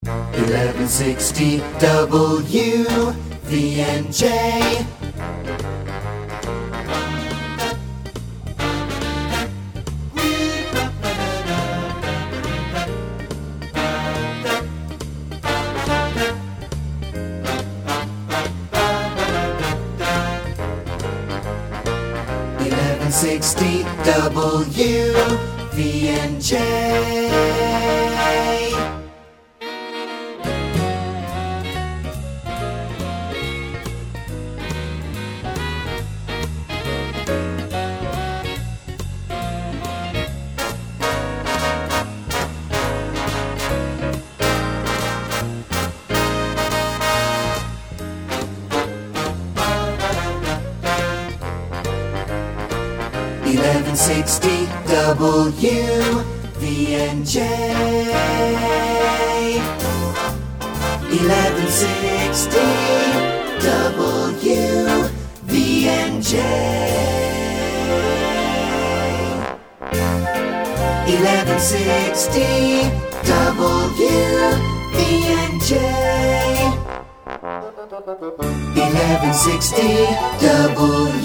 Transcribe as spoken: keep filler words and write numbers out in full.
eleven sixty W V N J. eleven sixty W V N J. eleven sixty W V N J. eleven sixty W V N J. eleven sixty W V N J. eleven sixty W